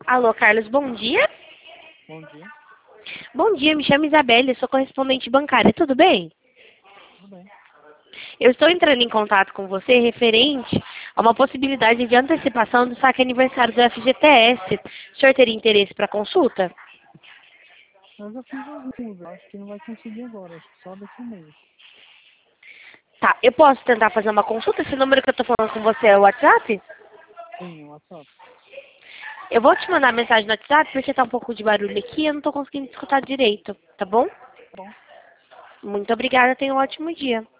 Alô, Carlos, bom dia. Bom dia, Bom dia, me chamo Isabelle, sou correspondente bancária, tudo bem? tudo bem? Eu estou entrando em contato com você referente a uma possibilidade de antecipação do saque aniversário do FGTS. O senhor teria interesse para consulta? Eu já fiz alguns, eu acho que não vai conseguir agora, acho que só daqui a um mês. Tá, eu posso tentar fazer uma consulta? Esse número que eu estou falando com você é o WhatsApp? Sim, no WhatsApp. Eu vou te mandar mensagem no WhatsApp porque tá um pouco de barulho aqui e eu não estou conseguindo escutar direito, tá bom? Tá bom. Muito obrigada, tenha um ótimo dia.